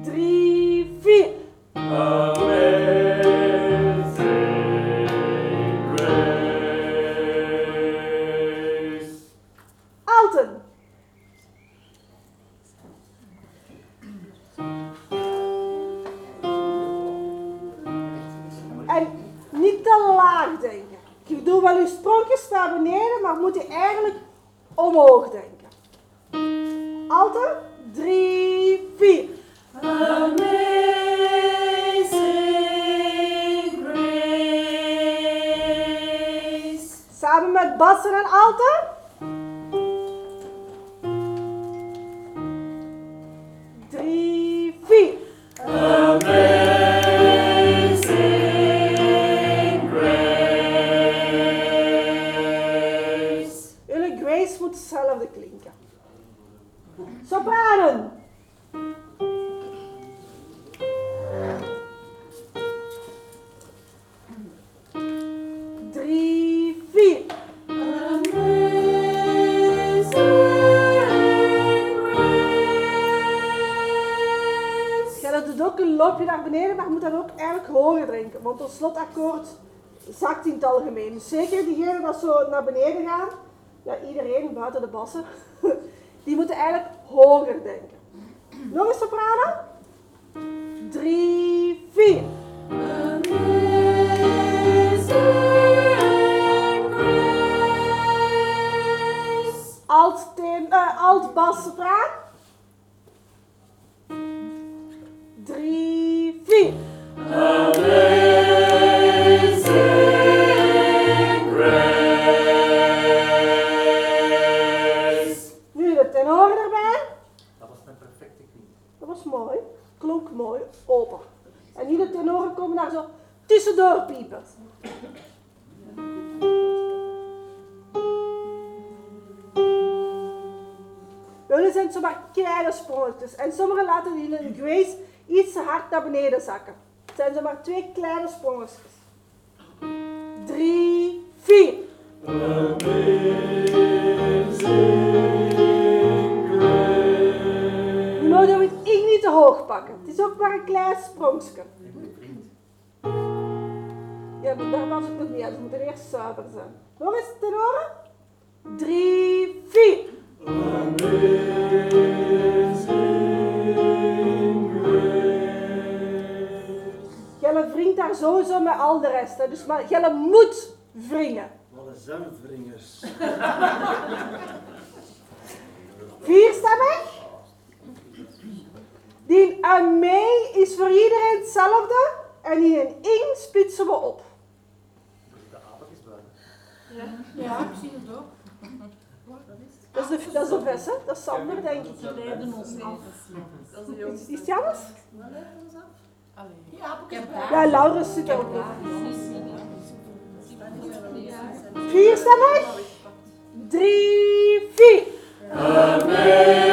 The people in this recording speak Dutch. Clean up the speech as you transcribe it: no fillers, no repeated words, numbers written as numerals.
3, 4. Amazing Grace. Alten. En niet te laag denken. Je doet wel je spronkjes naar beneden, maar moet je eigenlijk omhoog denken. Alten. 3, 4. Amazing grace. Samen met bassen en alten. 3, 4. Amazing Grace. Jullie grace moet hetzelfde klinken. Sopranen. Drie, vier. Ja, dat doet ook een loopje naar beneden, maar je moet dan ook eigenlijk hoger drinken. Want ons slotakkoord zakt in het algemeen. Dus zeker diegenen dat zo naar beneden gaan, ja, iedereen buiten de bassen, die moeten eigenlijk hoger denken. Nog een soprano. 3, 4. Alt, bas, sopraan. 3, 4. Amazing Grace. Nu de tenoren erbij. Dat was een perfecte knie. Dat was mooi. Klonk mooi. Open. En nu de tenoren komen daar zo tussendoor piepen. Jullie zijn zomaar kleine sprongetjes. En sommigen laten jullie een grace iets te hard naar beneden zakken. Het zijn zomaar 2 kleine sprongetjes. 3, 4. Amazing Grace. Nu mogen we het ik niet te hoog pakken. Het is ook maar een klein sprongetje. Ja, maar daar was ik nog niet aan. Ze moeten eerst zuiver zijn. Nog eens tenoren. 3, 4. Amazing Grace. Jelle wringt daar sowieso met al de rest. Hè. Dus maar Jelle moet wringen. Wat een zuivringers. 4-stemmig. Die aan mee is voor iedereen hetzelfde. En die een ing splitsen we op. De apen is buiten. Ja, ik zie het ook. Dat is de beste. Dat is Sander, denk ik. Ze leiden ons af. Dat is de jongste. Is het anders? Wat leiden ons af? Allee. Ja, ik heb Ja, Laurens zit er ook nog. Ja. 4-stemmig. 3, 4. Amazing